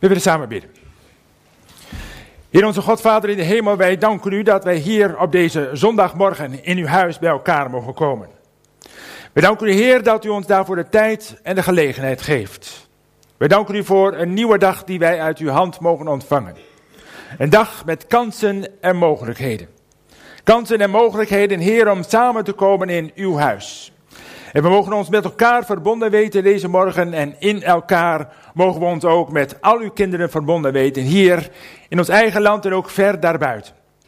We willen samen bidden. Heer onze God, Vader in de hemel, wij danken u dat wij hier op deze zondagmorgen in uw huis bij elkaar mogen komen. We danken u, Heer, dat u ons daarvoor de tijd en de gelegenheid geeft. We danken u voor een nieuwe dag die wij uit uw hand mogen ontvangen. Een dag met kansen en mogelijkheden. Kansen en mogelijkheden, Heer, om samen te komen in uw huis. En we mogen ons met elkaar verbonden weten deze morgen en in elkaar mogen we ons ook met al uw kinderen verbonden weten. Hier in ons eigen land en ook ver daarbuiten.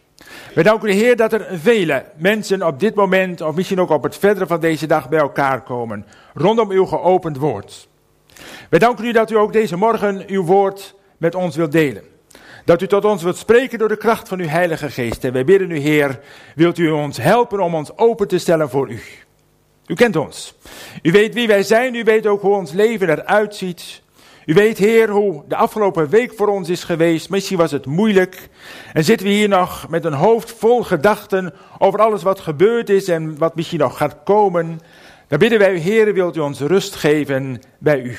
We danken u, Heer, dat er vele mensen op dit moment of misschien ook op het verdere van deze dag bij elkaar komen. Rondom uw geopend woord. We danken u dat u ook deze morgen uw woord met ons wilt delen. Dat u tot ons wilt spreken door de kracht van uw Heilige Geest. En wij bidden u, Heer, wilt u ons helpen om ons open te stellen voor u. U kent ons. U weet wie wij zijn. U weet ook hoe ons leven eruit ziet. U weet, Heer, hoe de afgelopen week voor ons is geweest. Misschien was het moeilijk. En zitten we hier nog met een hoofd vol gedachten over alles wat gebeurd is en wat misschien nog gaat komen. Dan bidden wij u, Heer, wilt u ons rust geven bij u.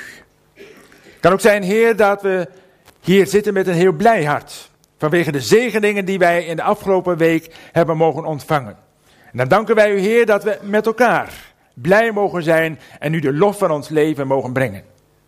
Het kan ook zijn, Heer, dat we hier zitten met een heel blij hart. Vanwege de zegeningen die wij in de afgelopen week hebben mogen ontvangen. En dan danken wij u, Heer, dat we met elkaar blij mogen zijn en u de lof van ons leven mogen brengen.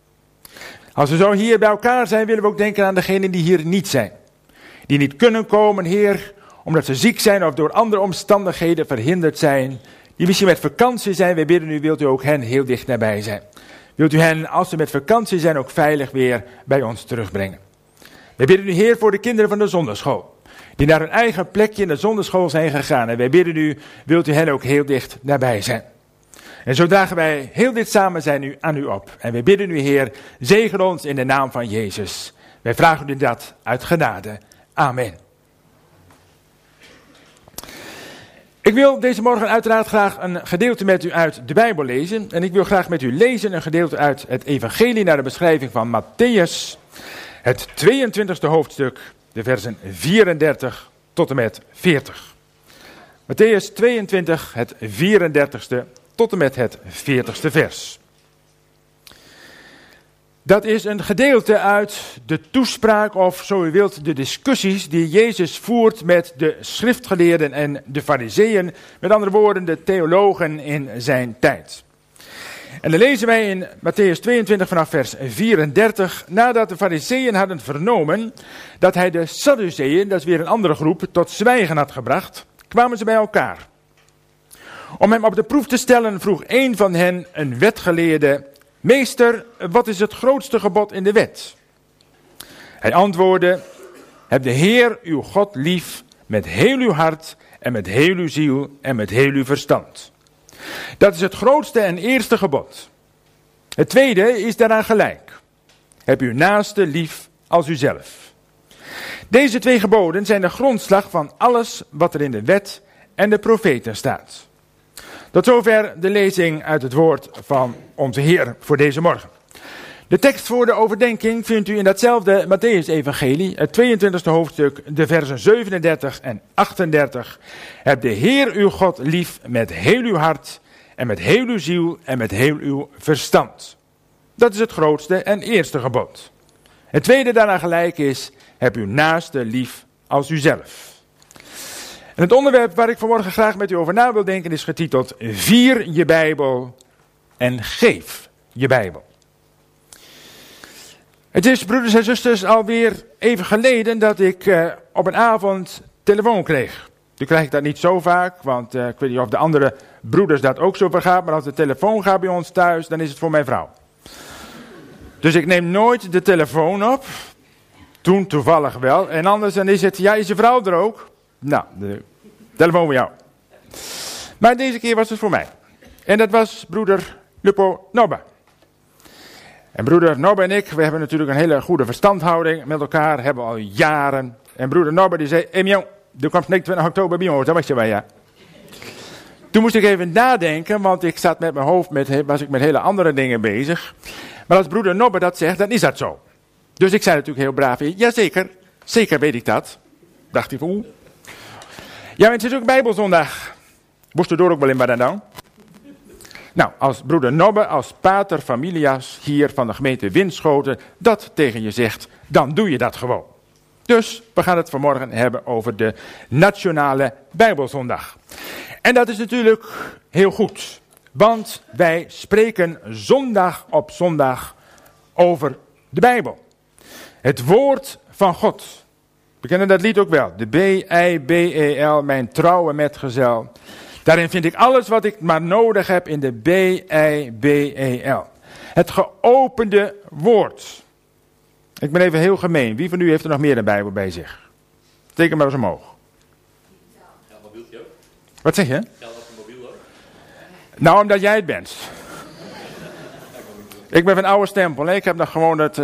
Als we zo hier bij elkaar zijn, willen we ook denken aan degenen die hier niet zijn. Die niet kunnen komen, Heer, omdat ze ziek zijn of door andere omstandigheden verhinderd zijn. Die misschien met vakantie zijn. Wij bidden u, wilt u ook hen heel dicht nabij zijn. Wilt u hen, als ze met vakantie zijn, ook veilig weer bij ons terugbrengen. Wij bidden u, Heer, voor de kinderen van de zonderschool. Die naar hun eigen plekje in de zonderschool zijn gegaan. En wij bidden u, wilt u hen ook heel dicht nabij zijn. En zo dragen wij heel dit samen zijn aan u op. En wij bidden u, Heer, zegen ons in de naam van Jezus. Wij vragen u dat uit genade. Amen. Ik wil deze morgen uiteraard graag een gedeelte met u uit de Bijbel lezen. En ik wil graag met u lezen een gedeelte uit het evangelie naar de beschrijving van Mattheüs. Het 22e hoofdstuk, de versen 34 tot en met 40. Mattheüs 22, het 34e tot en met het 40ste vers. Dat is een gedeelte uit de toespraak, of zo u wilt, de discussies die Jezus voert met de schriftgeleerden en de farizeeën, met andere woorden de theologen in zijn tijd. En dan lezen wij in Mattheüs 22 vanaf vers 34, nadat de farizeeën hadden vernomen dat hij de Sadduceeën, dat is weer een andere groep, tot zwijgen had gebracht, kwamen ze bij elkaar. Om hem op de proef te stellen vroeg een van hen, een wetgeleerde: Meester, wat is het grootste gebod in de wet? Hij antwoordde: heb de Heer uw God lief met heel uw hart en met heel uw ziel en met heel uw verstand. Dat is het grootste en eerste gebod. Het tweede is daaraan gelijk. Heb uw naaste lief als uzelf. Deze twee geboden zijn de grondslag van alles wat er in de wet en de profeten staat. Tot zover de lezing uit het woord van onze Heer voor deze morgen. De tekst voor de overdenking vindt u in datzelfde Mattheüs-evangelie, het 22e hoofdstuk, de versen 37 en 38. Heb de Heer uw God lief met heel uw hart en met heel uw ziel en met heel uw verstand. Dat is het grootste en eerste gebod. Het tweede daarna gelijk is: heb uw naaste lief als uzelf. En het onderwerp waar ik vanmorgen graag met u over na wil denken is getiteld: Vier je Bijbel en geef je Bijbel. Het is, broeders en zusters, alweer even geleden dat ik op een avond telefoon kreeg. Nu krijg ik dat niet zo vaak, want ik weet niet of de andere broeders dat ook zo vergaat, maar als de telefoon gaat bij ons thuis, dan is het voor mijn vrouw. Dus ik neem nooit de telefoon op. Toen toevallig wel. En anders dan is het: ja, is je vrouw er ook? Nou, de telefoon voor jou. Maar deze keer was het voor mij. En dat was broeder Lupo Nobba. En broeder Nobba en ik, we hebben natuurlijk een hele goede verstandhouding met elkaar, hebben al jaren. En broeder Nobba die zei: Emion, er kwam 29 oktober bij ons, dat was je wel, ja. Toen moest ik even nadenken, want ik zat met mijn hoofd, was ik met hele andere dingen bezig. Maar als broeder Nobba dat zegt, dan is dat zo. Dus ik zei natuurlijk heel braaf: jazeker, zeker weet ik dat. Dacht hij van oeh. Ja, maar het is ook Bijbelzondag. Moest er door ook wel in Badendam. Nou, als broeder Nobbe, als pater familias hier van de gemeente Winschoten dat tegen je zegt, dan doe je dat gewoon. Dus we gaan het vanmorgen hebben over de Nationale Bijbelzondag. En dat is natuurlijk heel goed, want wij spreken zondag op zondag over de Bijbel. Het woord van God. We kennen dat lied ook wel. De B-I-B-E-L, mijn trouwe metgezel. Daarin vind ik alles wat ik maar nodig heb in de B-I-B-E-L. Het geopende woord. Ik ben even heel gemeen. Wie van u heeft er nog meer een Bijbel bij zich? Steek hem maar eens omhoog. Ja, mobieltje ook. Wat zeg je? Ja, dat is een mobiel ook. Nou, omdat jij het bent. Ik ben van oude stempel. Nee, ik heb nog gewoon het...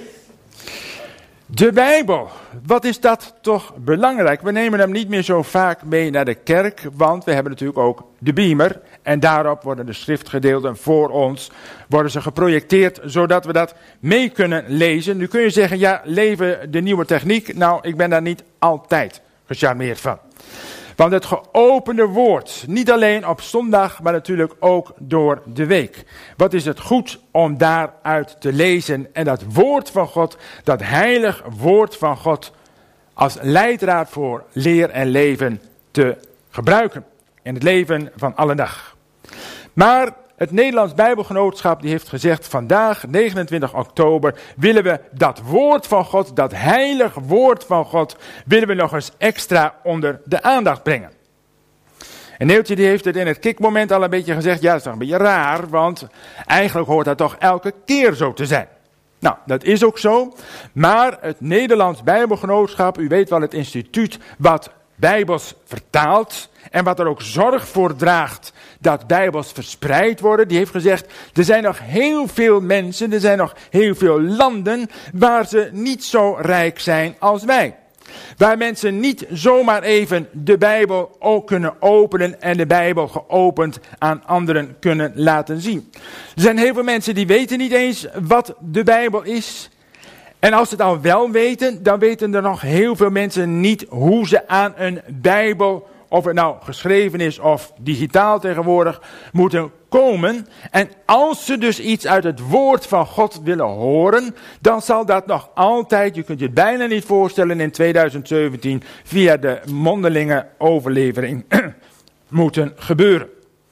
De Bijbel, wat is dat toch belangrijk? We nemen hem niet meer zo vaak mee naar de kerk, want we hebben natuurlijk ook de beamer. En daarop worden de schriftgedeelten voor ons, worden ze geprojecteerd, zodat we dat mee kunnen lezen. Nu kun je zeggen, ja, leven de nieuwe techniek. Nou, ik ben daar niet altijd gecharmeerd van. Want het geopende woord, niet alleen op zondag, maar natuurlijk ook door de week. Wat is het goed om daaruit te lezen en dat woord van God, dat heilig woord van God, als leidraad voor leer en leven te gebruiken. In het leven van alle dag. Maar het Nederlands Bijbelgenootschap die heeft gezegd, vandaag 29 oktober willen we dat woord van God, dat heilig woord van God, willen we nog eens extra onder de aandacht brengen. En Neeltje die heeft het in het kickmoment al een beetje gezegd, ja dat is toch een beetje raar, want eigenlijk hoort dat toch elke keer zo te zijn. Nou, dat is ook zo, maar het Nederlands Bijbelgenootschap, u weet wel het instituut wat Bijbels vertaalt en wat er ook zorg voor draagt dat Bijbels verspreid worden, die heeft gezegd, er zijn nog heel veel mensen, er zijn nog heel veel landen waar ze niet zo rijk zijn als wij. Waar mensen niet zomaar even de Bijbel ook kunnen openen en de Bijbel geopend aan anderen kunnen laten zien. Er zijn heel veel mensen die weten niet eens wat de Bijbel is. En als ze het al wel weten, dan weten er nog heel veel mensen niet hoe ze aan een Bijbel, of het nou geschreven is of digitaal tegenwoordig, moeten komen. En als ze dus iets uit het woord van God willen horen, dan zal dat nog altijd, je kunt je het bijna niet voorstellen, in 2017 via de mondelinge overlevering moeten gebeuren.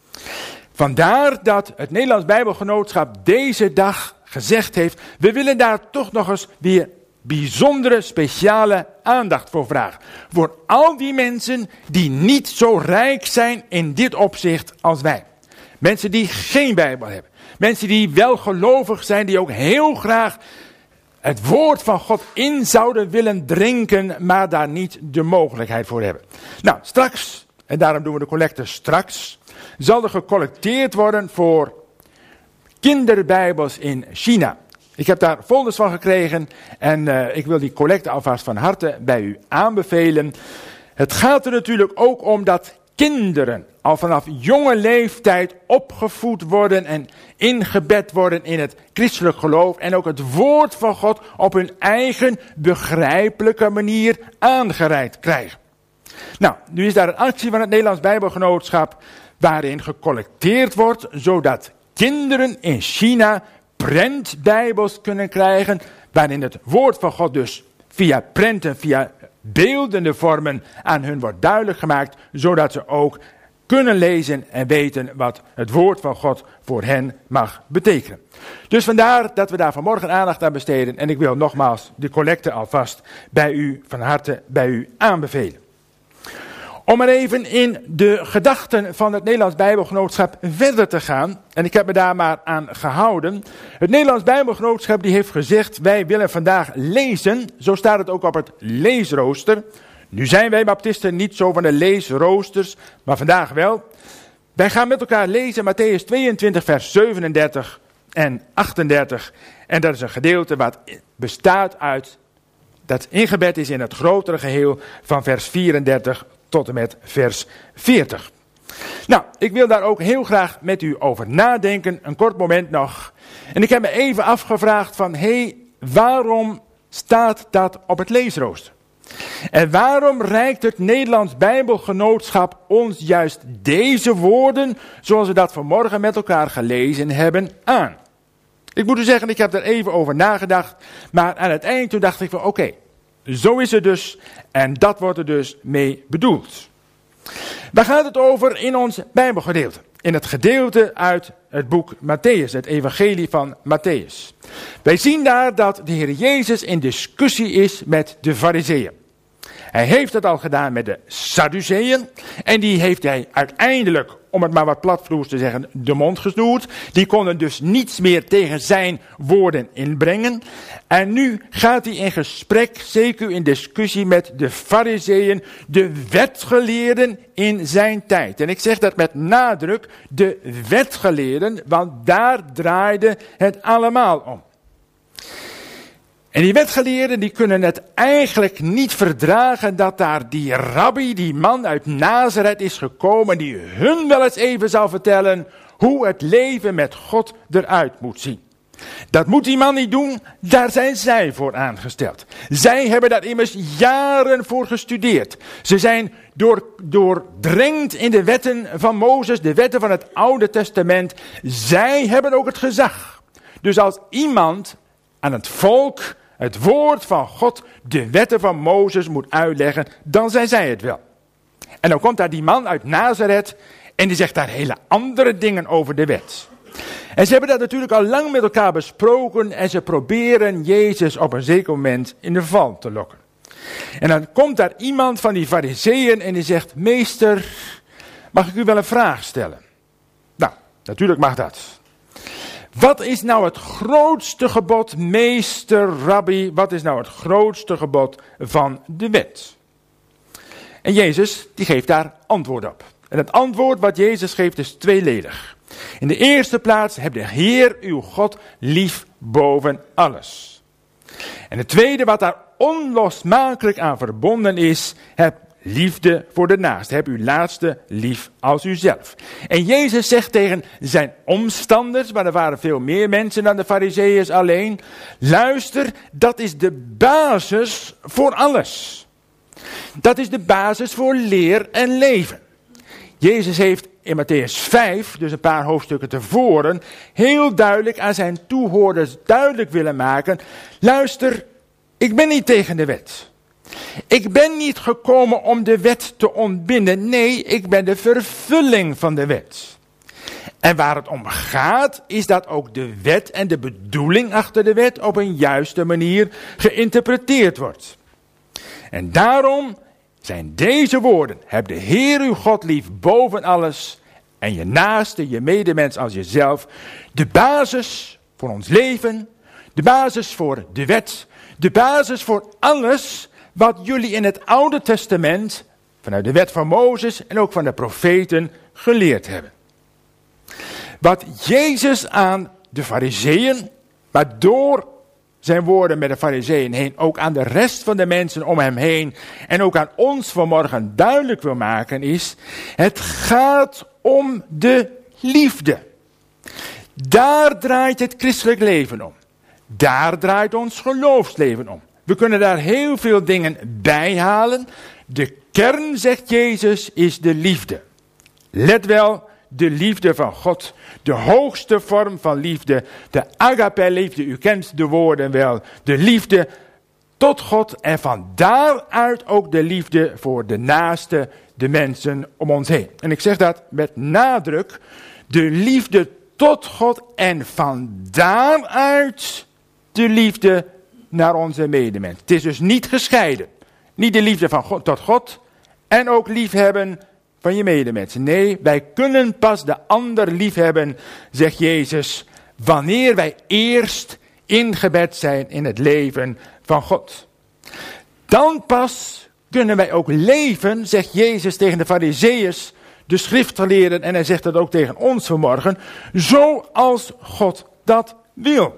Vandaar dat het Nederlands Bijbelgenootschap deze dag gezegd heeft, we willen daar toch nog eens weer bijzondere, speciale aandacht voor vragen. Voor al die mensen die niet zo rijk zijn in dit opzicht als wij. Mensen die geen Bijbel hebben. Mensen die wel gelovig zijn, die ook heel graag het woord van God in zouden willen drinken, maar daar niet de mogelijkheid voor hebben. Nou, straks, en daarom doen we de collecte straks, zal er gecollecteerd worden voor kinderbijbels in China. Ik heb daar folders van gekregen en ik wil die collecte alvast van harte bij u aanbevelen. Het gaat er natuurlijk ook om dat kinderen al vanaf jonge leeftijd opgevoed worden en ingebed worden in het christelijk geloof. En ook het woord van God op hun eigen begrijpelijke manier aangereikt krijgen. Nou, nu is daar een actie van het Nederlands Bijbelgenootschap waarin gecollecteerd wordt, zodat kinderen in China prentbijbels kunnen krijgen, waarin het woord van God dus via prenten, via beeldende vormen aan hun wordt duidelijk gemaakt, zodat ze ook kunnen lezen en weten wat het woord van God voor hen mag betekenen. Dus vandaar dat we daar vanmorgen aandacht aan besteden en ik wil nogmaals de collecte alvast bij u van harte bij u aanbevelen. Om maar even in de gedachten van het Nederlands Bijbelgenootschap verder te gaan. En ik heb me daar maar aan gehouden. Het Nederlands Bijbelgenootschap die heeft gezegd, wij willen vandaag lezen. Zo staat het ook op het leesrooster. Nu zijn wij baptisten niet zo van de leesroosters, maar vandaag wel. Wij gaan met elkaar lezen Mattheüs 22 vers 37 en 38. En dat is een gedeelte wat bestaat uit, dat ingebed is in het grotere geheel van vers 34 tot en met vers 40. Nou, ik wil daar ook heel graag met u over nadenken, een kort moment nog. En ik heb me even afgevraagd van, waarom staat dat op het leesrooster? En waarom reikt het Nederlands Bijbelgenootschap ons juist deze woorden, zoals we dat vanmorgen met elkaar gelezen hebben, aan? Ik moet u zeggen, ik heb er even over nagedacht, maar aan het eind toen dacht ik van oké, zo is het dus en dat wordt er dus mee bedoeld. Waar gaat het over in ons Bijbelgedeelte? In het gedeelte uit het boek Mattheüs, het evangelie van Mattheüs. Wij zien daar dat de Heer Jezus in discussie is met de Farizeeën. Hij heeft het al gedaan met de Sadduceeën en die heeft hij uiteindelijk, om het maar wat platvloers te zeggen, de mond gesnoerd. Die konden dus niets meer tegen zijn woorden inbrengen. En nu gaat hij in gesprek, zeker in discussie met de Farizeeën, de wetgeleerden in zijn tijd. En ik zeg dat met nadruk, de wetgeleerden, want daar draaide het allemaal om. En die wetgeleerden die kunnen het eigenlijk niet verdragen dat daar die rabbi, die man uit Nazareth is gekomen, die hun wel eens even zal vertellen hoe het leven met God eruit moet zien. Dat moet die man niet doen, daar zijn zij voor aangesteld. Zij hebben daar immers jaren voor gestudeerd. Ze zijn doordrenkt in de wetten van Mozes, de wetten van het Oude Testament. Zij hebben ook het gezag. Dus als iemand aan het volk het woord van God, de wetten van Mozes moet uitleggen, dan zijn zij het wel. En dan komt daar die man uit Nazareth en die zegt daar hele andere dingen over de wet. En ze hebben dat natuurlijk al lang met elkaar besproken en ze proberen Jezus op een zeker moment in de val te lokken. En dan komt daar iemand van die Farizeeën en die zegt, meester, mag ik u wel een vraag stellen? Nou, natuurlijk mag dat. Wat is nou het grootste gebod, meester, rabbi, wat is nou het grootste gebod van de wet? En Jezus, die geeft daar antwoord op. En het antwoord wat Jezus geeft is tweeledig. In de eerste plaats, heb de Heer uw God lief boven alles. En het tweede wat daar onlosmakelijk aan verbonden is, heb liefde voor de naaste. Heb uw laatste lief als uzelf. En Jezus zegt tegen zijn omstanders, maar er waren veel meer mensen dan de Farizeeën alleen. Luister, dat is de basis voor alles. Dat is de basis voor leer en leven. Jezus heeft in Mattheüs 5, dus een paar hoofdstukken tevoren, heel duidelijk aan zijn toehoorders duidelijk willen maken. Luister, ik ben niet tegen de wet. Ik ben niet gekomen om de wet te ontbinden. Nee, ik ben de vervulling van de wet. En waar het om gaat, is dat ook de wet en de bedoeling achter de wet op een juiste manier geïnterpreteerd wordt. En daarom zijn deze woorden, heb de Heer uw God lief boven alles en je naaste, je medemens als jezelf, de basis voor ons leven, de basis voor de wet, de basis voor alles wat jullie in het Oude Testament, vanuit de wet van Mozes en ook van de profeten, geleerd hebben. Wat Jezus aan de Farizeeën, maar door zijn woorden met de Farizeeën heen, ook aan de rest van de mensen om hem heen en ook aan ons vanmorgen duidelijk wil maken is, het gaat om de liefde. Daar draait het christelijk leven om. Daar draait ons geloofsleven om. We kunnen daar heel veel dingen bij halen. De kern, zegt Jezus, is de liefde. Let wel, de liefde van God. De hoogste vorm van liefde. De agape-liefde, u kent de woorden wel. De liefde tot God en van daaruit ook de liefde voor de naaste, de mensen om ons heen. En ik zeg dat met nadruk. De liefde tot God en van daaruit de liefde naar onze medemens. Het is dus niet gescheiden. Niet de liefde van God tot God en ook liefhebben van je medemensen. Nee, wij kunnen pas de ander liefhebben, zegt Jezus, wanneer wij eerst ingebed zijn in het leven van God. Dan pas kunnen wij ook leven, zegt Jezus tegen de Farizeeën, de schriftgeleerden, en hij zegt dat ook tegen ons vanmorgen, zoals God dat wil.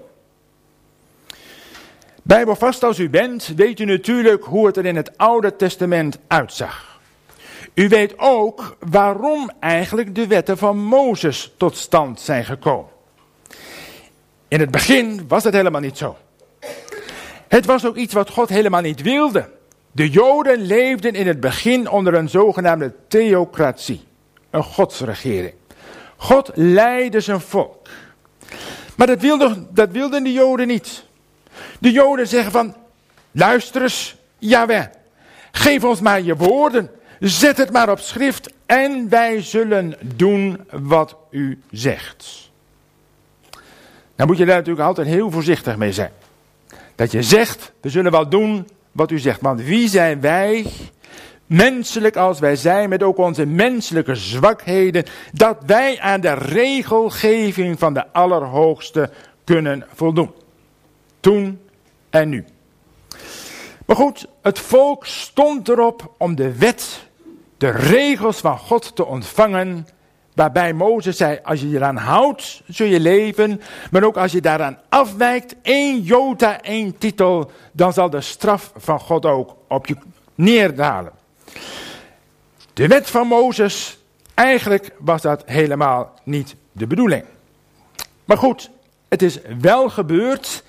Bijbelvast als u bent, weet u natuurlijk hoe het er in het Oude Testament uitzag. U weet ook waarom eigenlijk de wetten van Mozes tot stand zijn gekomen. In het begin was dat helemaal niet zo. Het was ook iets wat God helemaal niet wilde. De Joden leefden in het begin onder een zogenaamde theocratie, een godsregering. God leidde zijn volk. Maar dat wilden de Joden niet. De Joden zeggen van, luister eens, Jahweh, geef ons maar je woorden, zet het maar op schrift en wij zullen doen wat u zegt. Dan moet je daar natuurlijk altijd heel voorzichtig mee zijn. Dat je zegt, we zullen wel doen wat u zegt. Want wie zijn wij, menselijk als wij zijn, met ook onze menselijke zwakheden, dat wij aan de regelgeving van de Allerhoogste kunnen voldoen. Toen en nu. Maar goed, het volk stond erop om de wet, de regels van God te ontvangen, waarbij Mozes zei, als je je eraan houdt, zul je leven, maar ook als je daaraan afwijkt, 1 jota, 1 titel, dan zal de straf van God ook op je neerdalen. De wet van Mozes, eigenlijk was dat helemaal niet de bedoeling. Maar goed, het is wel gebeurd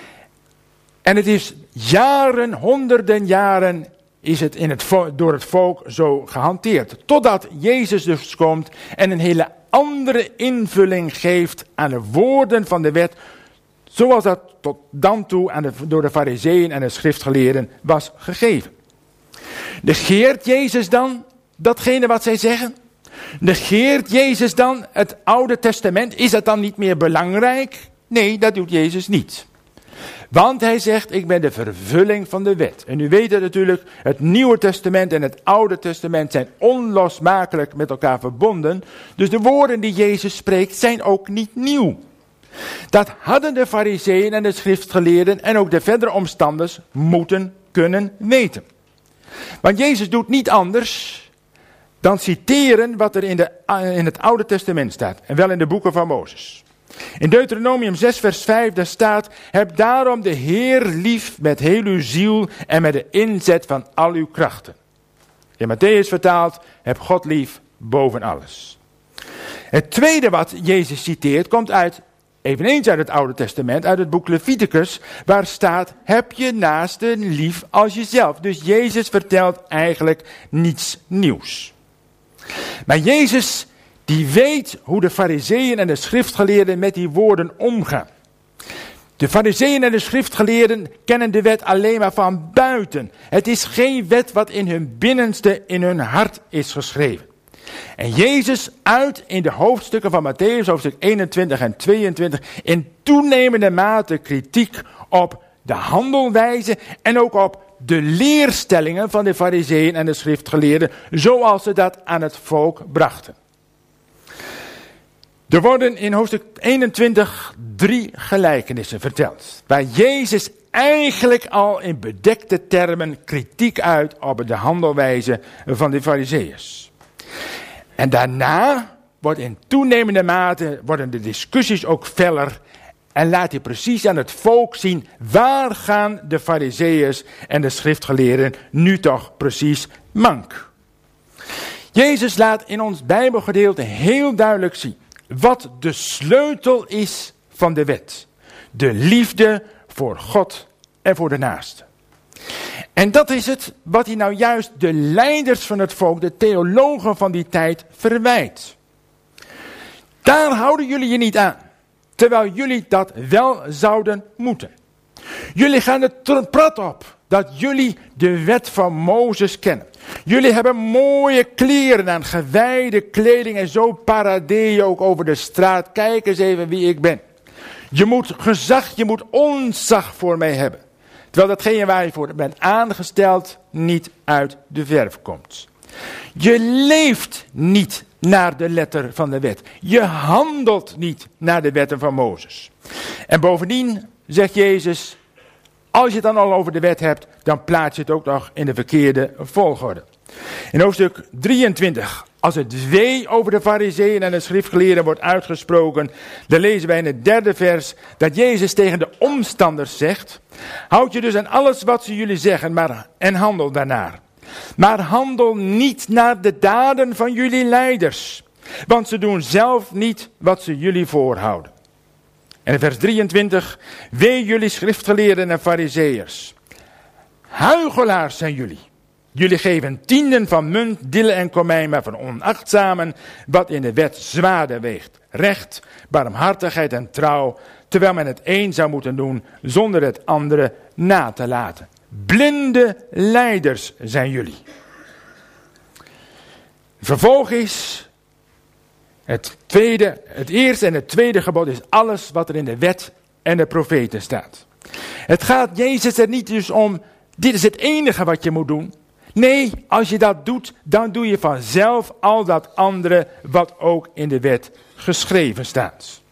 en het is jaren, honderden jaren is het door het volk zo gehanteerd. Totdat Jezus dus komt en een hele andere invulling geeft aan de woorden van de wet, zoals dat tot dan toe door de Farizeeën en de schriftgeleerden was gegeven. Negeert Jezus dan datgene wat zij zeggen? Negeert Jezus dan het Oude Testament? Is dat dan niet meer belangrijk? Nee, dat doet Jezus niet. Want hij zegt, ik ben de vervulling van de wet. En u weet het natuurlijk, het Nieuwe Testament en het Oude Testament zijn onlosmakelijk met elkaar verbonden. Dus de woorden die Jezus spreekt zijn ook niet nieuw. Dat hadden de Farizeeën en de schriftgeleerden en ook de verdere omstanders moeten kunnen weten. Want Jezus doet niet anders dan citeren wat er in het Oude Testament staat. En wel in de boeken van Mozes. In Deuteronomium 6 vers 5 daar staat, heb daarom de Heer lief met heel uw ziel en met de inzet van al uw krachten. In Matthäus vertaald, heb God lief boven alles. Het tweede wat Jezus citeert komt eveneens uit het Oude Testament, uit het boek Leviticus, waar staat, heb je naaste lief als jezelf. Dus Jezus vertelt eigenlijk niets nieuws. Maar Jezus, die weet hoe de Farizeeën en de schriftgeleerden met die woorden omgaan. De Farizeeën en de schriftgeleerden kennen de wet alleen maar van buiten. Het is geen wet wat in hun binnenste, in hun hart is geschreven. En Jezus uit in de hoofdstukken van Matthäus, hoofdstuk 21 en 22, in toenemende mate kritiek op de handelwijze en ook op de leerstellingen van de Farizeeën en de schriftgeleerden, zoals ze dat aan het volk brachten. Er worden in hoofdstuk 21 3 gelijkenissen verteld, waar Jezus eigenlijk al in bedekte termen kritiek uit op de handelwijze van de Farizeeërs. En daarna wordt in toenemende mate worden de discussies ook feller en laat hij precies aan het volk zien waar gaan de Farizeeërs en de schriftgeleerden nu toch precies mank. Jezus laat in ons Bijbelgedeelte heel duidelijk zien wat de sleutel is van de wet. De liefde voor God en voor de naaste. En dat is het wat hij nou juist de leiders van het volk, de theologen van die tijd, verwijt. Daar houden jullie je niet aan, terwijl jullie dat wel zouden moeten. Jullie gaan er prat op dat jullie de wet van Mozes kennen. Jullie hebben mooie kleren aan, gewijde kleding en zo paradeer je ook over de straat. Kijk eens even wie ik ben. Je moet gezag, je moet ontzag voor mij hebben. Terwijl datgene waar je voor bent aangesteld niet uit de verf komt. Je leeft niet naar de letter van de wet. Je handelt niet naar de wetten van Mozes. En bovendien zegt Jezus, als je het dan al over de wet hebt, dan plaats je het ook nog in de verkeerde volgorde. In hoofdstuk 23, als het wee over de Farizeeën en de schriftgeleerden wordt uitgesproken, dan lezen wij in het 3e vers dat Jezus tegen de omstanders zegt, houd je dus aan alles wat ze jullie zeggen en handel daarnaar. Maar handel niet naar de daden van jullie leiders, want ze doen zelf niet wat ze jullie voorhouden. En in vers 23, wee jullie schriftgeleerden en Farizeeërs. Huichelaars zijn jullie. Jullie geven tienden van munt, dille en komijn, maar van onachtzamen wat in de wet zwaarder weegt. Recht, barmhartigheid en trouw, terwijl men het een zou moeten doen zonder het andere na te laten. Blinde leiders zijn jullie. Vervolg is het eerste en het tweede gebod is alles wat er in de wet en de profeten staat. Het gaat Jezus er niet dus om, dit is het enige wat je moet doen. Nee, als je dat doet, dan doe je vanzelf al dat andere wat ook in de wet geschreven staat.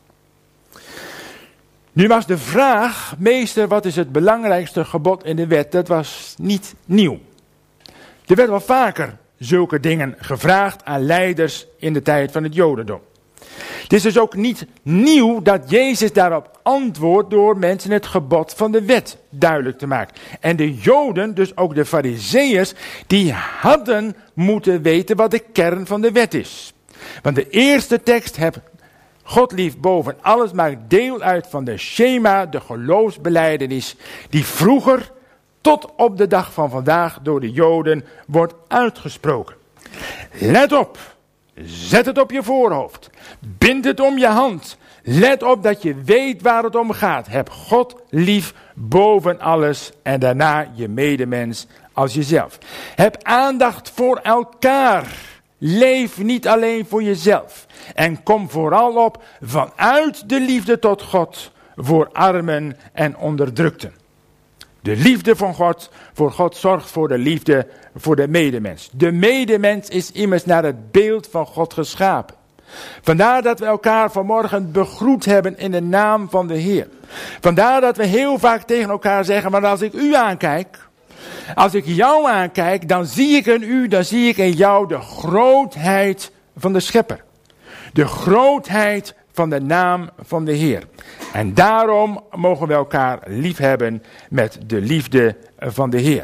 Nu was de vraag, meester, wat is het belangrijkste gebod in de wet? Dat was niet nieuw. Er werd wel vaker zulke dingen gevraagd aan leiders in de tijd van het Jodendom. Het is dus ook niet nieuw dat Jezus daarop antwoordt door mensen het gebod van de wet duidelijk te maken. En de Joden, dus ook de Farizeeërs, die hadden moeten weten wat de kern van de wet is. Want de eerste tekst, heb God lief boven alles, maakt deel uit van de Shema, de geloofsbelijdenis, die vroeger tot op de dag van vandaag door de Joden wordt uitgesproken. Let op, zet het op je voorhoofd, bind het om je hand. Let op dat je weet waar het om gaat. Heb God lief boven alles en daarna je medemens als jezelf. Heb aandacht voor elkaar. Leef niet alleen voor jezelf. En kom vooral op vanuit de liefde tot God voor armen en onderdrukten. De liefde van God, voor God zorgt voor de liefde voor de medemens. De medemens is immers naar het beeld van God geschapen. Vandaar dat we elkaar vanmorgen begroet hebben in de naam van de Heer. Vandaar dat we heel vaak tegen elkaar zeggen, maar als ik u aankijk, als ik jou aankijk, dan zie ik in u, dan zie ik in jou de grootheid van de Schepper. De grootheid van de naam van de Heer. En daarom mogen we elkaar lief hebben met de liefde van de Heer.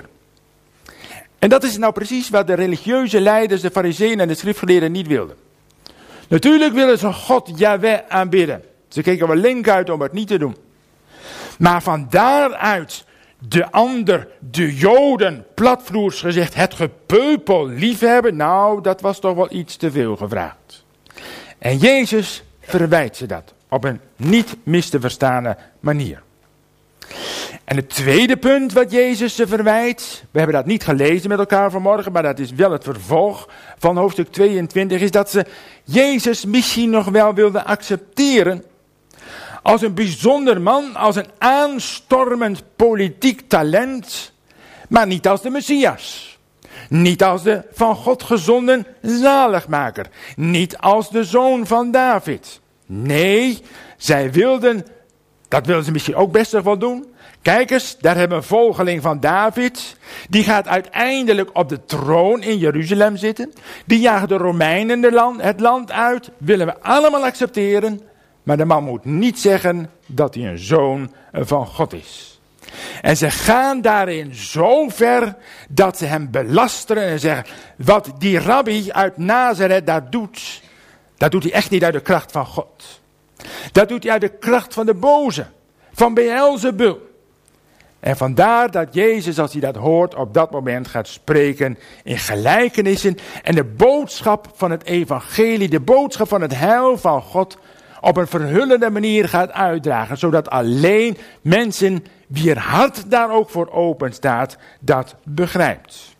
En dat is nou precies wat de religieuze leiders, de Farizeeën en de schriftgeleerden niet wilden. Natuurlijk willen ze God Yahweh aanbidden. Ze keken wel link uit om het niet te doen. Maar van daaruit de ander, de Joden, platvloers gezegd, het gepeupel liefhebben, nou, dat was toch wel iets te veel gevraagd. En Jezus verwijt ze dat op een niet mis te verstane manier. En het tweede punt wat Jezus ze verwijt, we hebben dat niet gelezen met elkaar vanmorgen, maar dat is wel het vervolg van hoofdstuk 22, is dat ze Jezus misschien nog wel wilden accepteren als een bijzonder man, als een aanstormend politiek talent, maar niet als de Messias. Niet als de van God gezonden zaligmaker. Niet als de zoon van David. Nee, zij wilden, dat wilden ze misschien ook best nog wel doen. Kijk eens, daar hebben we een volgeling van David. Die gaat uiteindelijk op de troon in Jeruzalem zitten. Die jagen de Romeinen het land uit. Willen we allemaal accepteren. Maar de man moet niet zeggen dat hij een zoon van God is. En ze gaan daarin zo ver dat ze hem belasteren en zeggen, wat die rabbi uit Nazareth daar doet, dat doet hij echt niet uit de kracht van God. Dat doet hij uit de kracht van de boze, van Beelzebul. En vandaar dat Jezus, als hij dat hoort, op dat moment gaat spreken in gelijkenissen en de boodschap van het evangelie, de boodschap van het heil van God, op een verhullende manier gaat uitdragen, zodat alleen mensen wier hart daar ook voor open staat, dat begrijpt.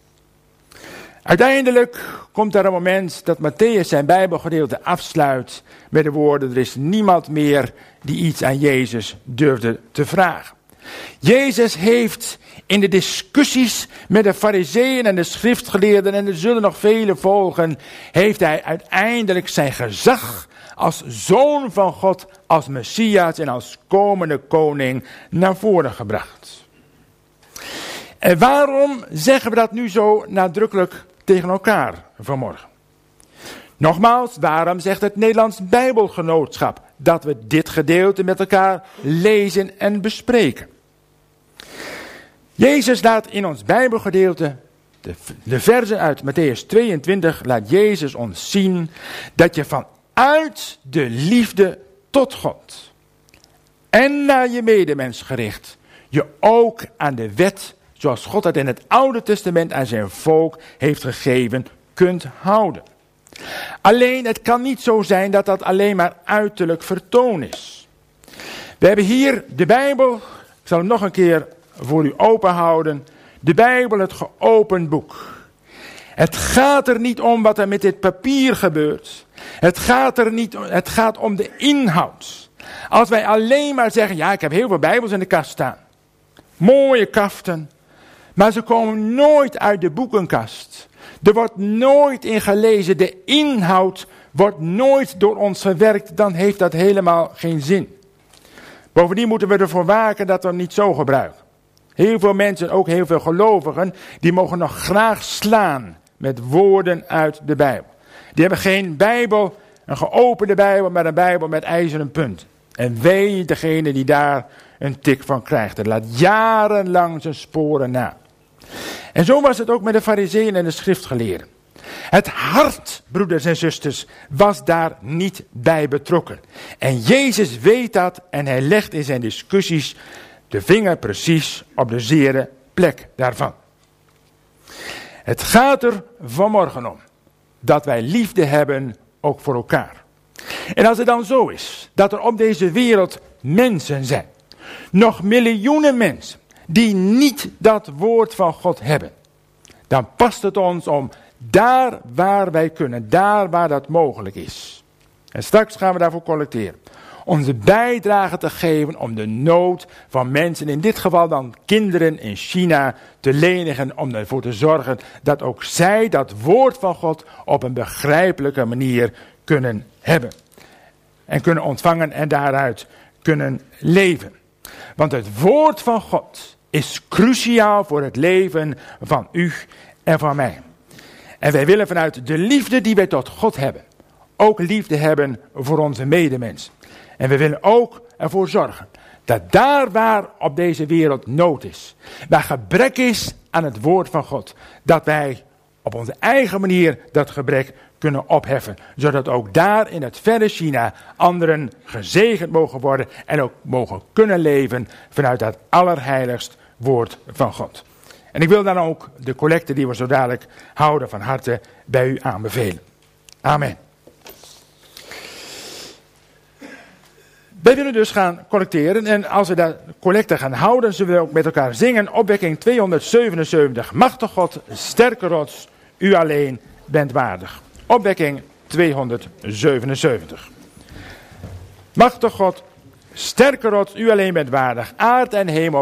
Uiteindelijk komt er een moment dat Mattheüs zijn Bijbelgedeelte afsluit met de woorden, er is niemand meer die iets aan Jezus durfde te vragen. Jezus heeft in de discussies met de Farizeeën en de schriftgeleerden, en er zullen nog vele volgen, heeft hij uiteindelijk zijn gezag als zoon van God, als Messias en als komende koning naar voren gebracht. En waarom zeggen we dat nu zo nadrukkelijk tegen elkaar vanmorgen? Nogmaals, waarom zegt het Nederlands Bijbelgenootschap dat we dit gedeelte met elkaar lezen en bespreken? Jezus laat in ons Bijbelgedeelte, de versen uit Mattheüs 22, laat Jezus ons zien dat je vanuit de liefde tot God en naar je medemens gericht, je ook aan de wet zoals God het in het Oude Testament aan zijn volk heeft gegeven, kunt houden. Alleen, het kan niet zo zijn dat dat alleen maar uiterlijk vertoon is. We hebben hier de Bijbel, ik zal hem nog een keer voor u open houden. De Bijbel, het geopend boek. Het gaat er niet om wat er met dit papier gebeurt. Het gaat om de inhoud. Als wij alleen maar zeggen, ja, ik heb heel veel Bijbels in de kast staan. Mooie kaften. Maar ze komen nooit uit de boekenkast. Er wordt nooit in gelezen. De inhoud wordt nooit door ons verwerkt. Dan heeft dat helemaal geen zin. Bovendien moeten we ervoor waken dat we het niet zo gebruiken. Heel veel mensen, ook heel veel gelovigen, die mogen nog graag slaan met woorden uit de Bijbel. Die hebben geen Bijbel, een geopende Bijbel, maar een Bijbel met ijzeren punt. En wee degene die daar een tik van krijgt. Dat laat jarenlang zijn sporen na. En zo was het ook met de Farizeeën en de schriftgeleerden. Het hart, broeders en zusters, was daar niet bij betrokken. En Jezus weet dat en hij legt in zijn discussies de vinger precies op de zere plek daarvan. Het gaat er vanmorgen om dat wij liefde hebben ook voor elkaar. En als het dan zo is dat er op deze wereld mensen zijn, nog miljoenen mensen, die niet dat woord van God hebben, dan past het ons om daar waar wij kunnen, daar waar dat mogelijk is. En straks gaan we daarvoor collecteren. Onze bijdrage te geven om de nood van mensen, in dit geval dan kinderen in China, te lenigen. Om ervoor te zorgen dat ook zij dat woord van God op een begrijpelijke manier kunnen hebben. En kunnen ontvangen en daaruit kunnen leven. Want het woord van God is cruciaal voor het leven van u en van mij. En wij willen vanuit de liefde die wij tot God hebben, ook liefde hebben voor onze medemens. En we willen ook ervoor zorgen dat daar waar op deze wereld nood is, waar gebrek is aan het woord van God, dat wij op onze eigen manier dat gebrek kunnen opheffen. Zodat ook daar in het verre China anderen gezegend mogen worden en ook mogen kunnen leven vanuit dat allerheiligst woord van God. En ik wil dan ook de collecte die we zo dadelijk houden van harte bij u aanbevelen. Amen. Wij willen dus gaan collecteren en als we dat collecte gaan houden, zullen we ook met elkaar zingen. Opwekking 277. Machtig God, sterke rots, u alleen bent waardig. Opwekking 277. Machtig God, sterke rots, u alleen bent waardig. Aard en hemel.